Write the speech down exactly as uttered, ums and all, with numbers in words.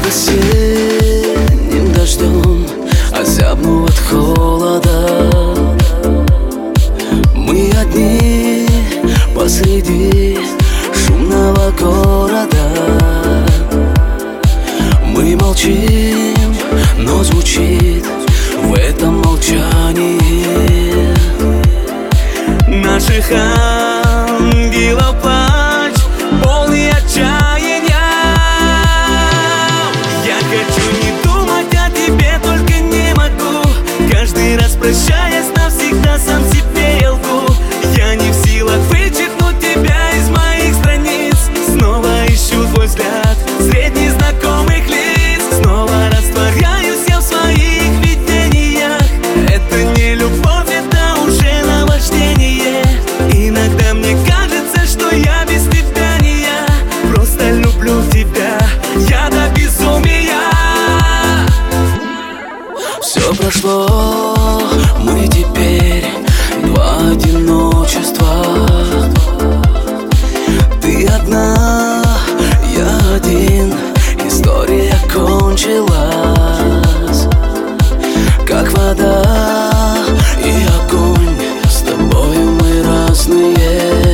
осенним дождем озябну от холода. Мы одни посреди шумного города. Мы молчим, но звучит в этом молчании наших ангелов плач, полный отчаяния. Я хочу не думать о тебе, только не могу. Каждый раз прощаясь, навсегда сам себе я лгу. Я не в силах вычеркнуть тебя из моих страниц. Снова ищу твой взгляд среди знакомых лиц. Снова растворяюсь я в своих видениях. Это не любовь, это уже наваждение. Иногда мне кажется, что я без тебя не я. Просто люблю тебя, я до безумия. Все прошло, мы теперь два одиночества. Ты одна, я один, история кончилась. Как вода и огонь, с тобою мы разные.